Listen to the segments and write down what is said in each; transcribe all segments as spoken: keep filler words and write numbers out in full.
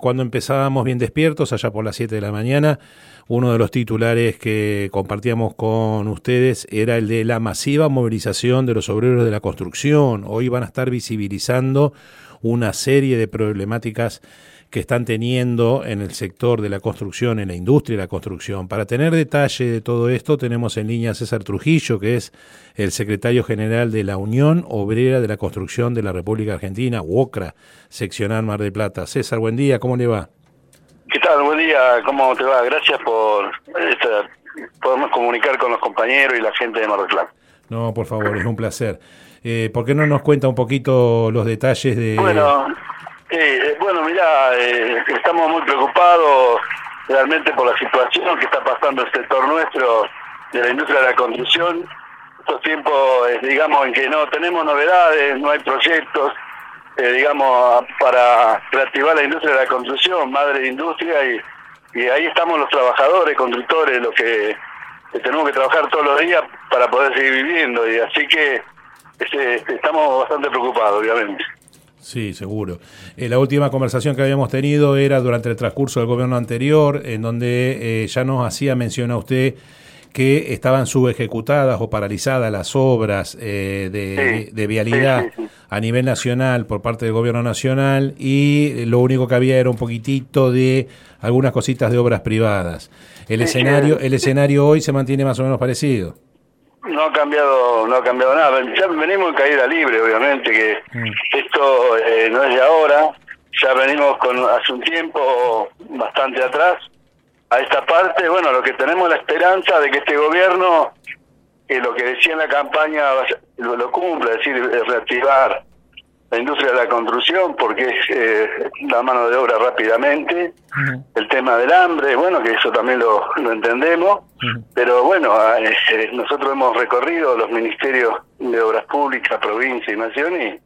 cuando empezábamos bien despiertos, allá por las siete de la mañana, uno de los titulares que compartíamos con ustedes era el de la masiva movilización de los obreros de la construcción. Hoy van a estar visibilizando una serie de problemáticas que están teniendo en el sector de la construcción, en la industria de la construcción. Para tener detalle de todo esto, tenemos en línea a César Trujillo, que es el secretario general de la Unión Obrera de la Construcción de la República Argentina, UOCRA, seccional Mar del Plata. César, buen día, ¿cómo le va? ¿Qué tal? Buen día, ¿cómo te va? Gracias por esta, podemos comunicar con los compañeros y la gente de Mar del Plata. No, por favor, es un placer. Eh, ¿Por qué no nos cuenta un poquito los detalles de...? Bueno, eh, bueno, mirá, eh, estamos muy preocupados realmente por la situación que está pasando el sector nuestro de la industria de la construcción. Estos tiempos, eh, digamos, en que no tenemos novedades, no hay proyectos, eh, digamos, para reactivar la industria de la construcción, madre industria, y, y ahí estamos los trabajadores, constructores, los que, que tenemos que trabajar todos los días para poder seguir viviendo, y así que ese, estamos bastante preocupados, obviamente. Sí, seguro. Eh, la última conversación que habíamos tenido era durante el transcurso del gobierno anterior, en donde eh, ya nos hacía mención a usted que estaban subejecutadas o paralizadas las obras eh, de, sí, de vialidad sí, sí, sí. a nivel nacional por parte del gobierno nacional, y lo único que había era un poquitito de algunas cositas de obras privadas. El sí, escenario sí. el escenario hoy se mantiene más o menos parecido. No ha cambiado, no ha cambiado nada. Ya venimos en caída libre, obviamente, que mm. esto eh, no es de ahora. Ya venimos con hace un tiempo bastante atrás a esta parte. Bueno, lo que tenemos la esperanza de que este gobierno, que lo que decía en la campaña, lo, lo cumpla, es decir, reactivar la industria de la construcción, porque es eh, la mano de obra rápidamente. Uh-huh. El tema del hambre, bueno, que eso también lo, lo entendemos. Uh-huh. Pero bueno, eh, nosotros hemos recorrido los ministerios de Obras Públicas, provincia y nación, y,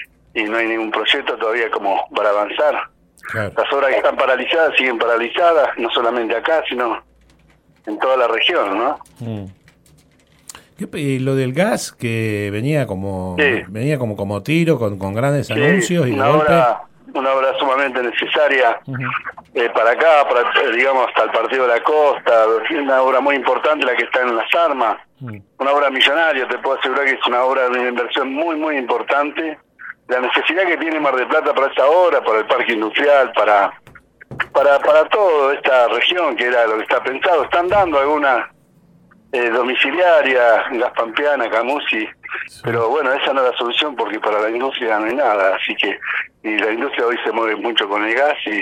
y no hay ningún proyecto todavía como para avanzar. Claro. Las obras que están paralizadas siguen paralizadas, no solamente acá, sino en toda la región, ¿no? Mm. Y lo del gas, que venía como sí. venía como como tiro, con, con grandes sí, anuncios y una de golpe... obra, una obra sumamente necesaria uh-huh. eh, para acá, para digamos hasta el Partido de la Costa, una obra muy importante la que está en Las Armas, uh-huh. una obra millonaria, te puedo asegurar que es una obra de una inversión muy muy importante. La necesidad que tiene Mar del Plata para esa obra, para el parque industrial, para para para toda esta región, que era lo que está pensado. Están dando alguna eh, domiciliaria, gas pampeana, Camusi, sí. pero bueno, esa no es la solución porque para la industria no hay nada, así que y la industria hoy se mueve mucho con el gas y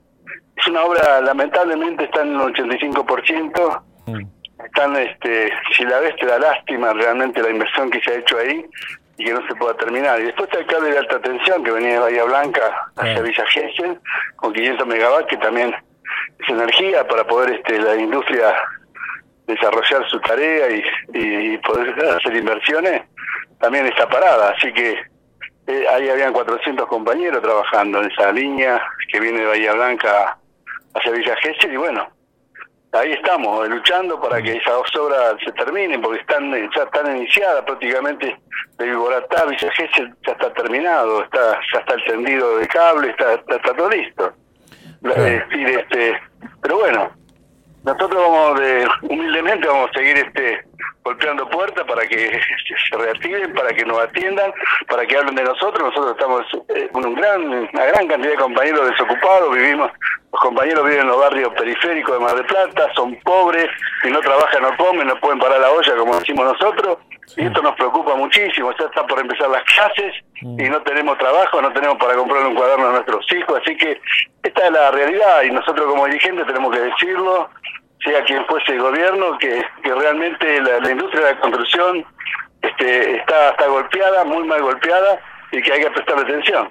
es una obra, lamentablemente está en el ochenta y cinco por ciento. Mm. Están, este, si la ves te da lástima realmente la inversión que se ha hecho ahí y que no se pueda terminar. Y después está el cable de alta tensión que venía de Bahía Blanca hacia Villa Gesell con quinientos megavatios, que también es energía para poder este la industria desarrollar su tarea y, y poder hacer inversiones, también está parada. Así que eh, ahí habían cuatrocientos compañeros trabajando en esa línea que viene de Bahía Blanca hacia Villa Gesell, y bueno, ahí estamos, luchando para que esas dos obras se terminen, porque están ya están iniciadas prácticamente. De Viboratá, Villa Gesell ya está terminado, está ya está el tendido de cable, está, está, está todo listo. Es decir, este, pero bueno, nosotros vamos de, humildemente vamos a seguir este golpeando puertas para que se reactiven, para que nos atiendan, para que hablen de nosotros. Nosotros estamos eh, con un gran, una gran cantidad de compañeros desocupados, vivimos, los compañeros viven en los barrios periféricos de Mar del Plata, son pobres, si no trabajan no comen, no pueden parar la olla como decimos nosotros, sí. y esto nos preocupa muchísimo. Ya están por empezar las clases sí. y no tenemos trabajo, no tenemos para comprar un cuaderno a nuestros hijos, así que esta es la realidad y nosotros como dirigentes tenemos que decirlo, sea quien fuese el gobierno, que, que realmente la, la industria de la construcción este, está, está golpeada, muy mal golpeada, y que hay que prestarle atención.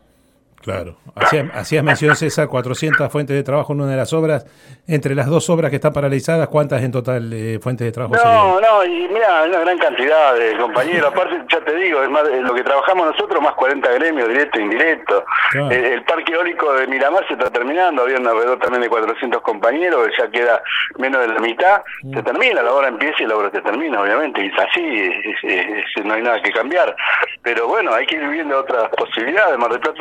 Claro. Hacías, hacías mención, César, cuatrocientas fuentes de trabajo en una de las obras. Entre las dos obras que están paralizadas, ¿cuántas en total eh, fuentes de trabajo no, serían? No, no, y mira, hay una gran cantidad de compañeros. Aparte, ya te digo, es más lo que trabajamos nosotros, más cuarenta gremios, directo e indirecto. Claro. El, el parque eólico de Miramar se está terminando, había un alrededor también de cuatrocientos compañeros, ya queda menos de la mitad. Mm. Se termina, la obra empieza y la obra se termina, obviamente, y es así, es, es, es, no hay nada que cambiar. Pero bueno, hay que ir viendo otras posibilidades. Mar del Plata y la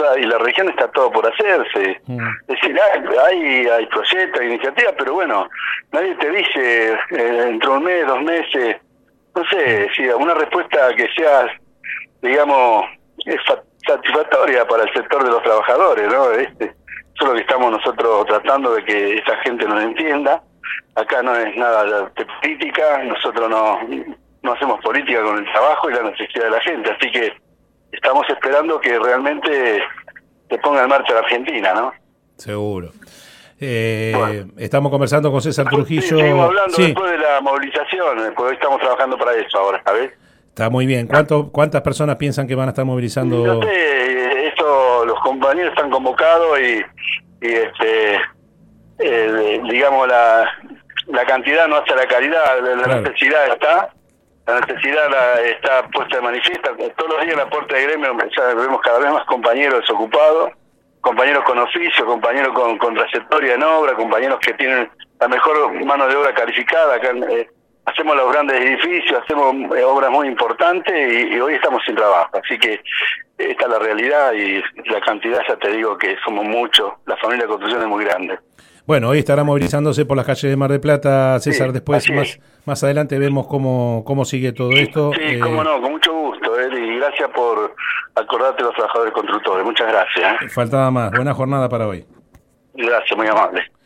región está todo por hacerse. Mm. Es decir, hay, hay, hay proyectos, hay iniciativas, pero bueno, nadie te dice eh, dentro de un mes, dos meses, no sé, si una respuesta que sea, digamos, es satisfactoria para el sector de los trabajadores, ¿no? Este, eso es lo que estamos nosotros tratando de que esa gente nos entienda. Acá no es nada de política, nosotros no, no hacemos política con el trabajo y la necesidad de la gente, así que estamos esperando que realmente se ponga en marcha la Argentina, ¿no? Seguro. Eh, bueno. Estamos conversando con César Trujillo. Sí, seguimos hablando sí. después de la movilización, porque hoy estamos trabajando para eso ahora, ¿sabes? Está muy bien. ¿Cuánto, ¿Cuántas personas piensan que van a estar movilizando? No sé, eso, los compañeros están convocados y, y este, eh, digamos, la, la cantidad no hace la calidad, la claro. necesidad está. La necesidad la, está puesta de manifiesta. Todos los días en la puerta de gremio ya vemos cada vez más compañeros desocupados, compañeros con oficio, compañeros con, con trayectoria en obra, compañeros que tienen la mejor mano de obra calificada. Acá eh, hacemos los grandes edificios, hacemos eh, obras muy importantes y, y hoy estamos sin trabajo. Así que esta es la realidad y la cantidad, ya te digo que somos muchos, la familia de construcción es muy grande. Bueno, hoy estará movilizándose por las calles de Mar del Plata, César. Sí, después, más más adelante, vemos cómo cómo sigue todo esto. Sí, eh, cómo no, con mucho gusto, eh, y gracias por acordarte de los trabajadores constructores. Muchas gracias. Eh. Faltaba más. Buena jornada para hoy. Gracias, muy amable.